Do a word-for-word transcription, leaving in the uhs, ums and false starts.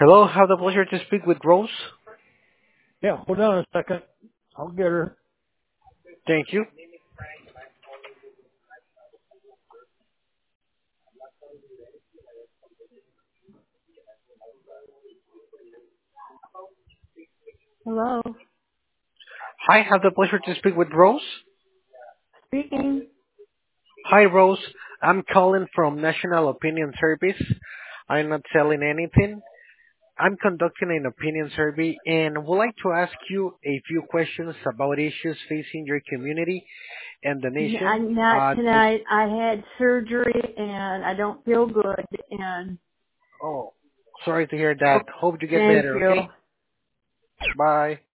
Hello, have the pleasure to speak with Rose. Yeah, hold on a second. I'll get her. Thank you. Hello. Hi, have the pleasure to speak with Rose. Speaking. Hi, Rose. I'm calling from National Opinion Service. I'm not selling anything. I'm conducting an opinion survey and would like to ask you a few questions about issues facing your community and the N- I, nation. not Uh, this, tonight. I had surgery and I don't feel good. And oh, sorry to hear that. oh, Hope you get thank better, you. okay? Bye.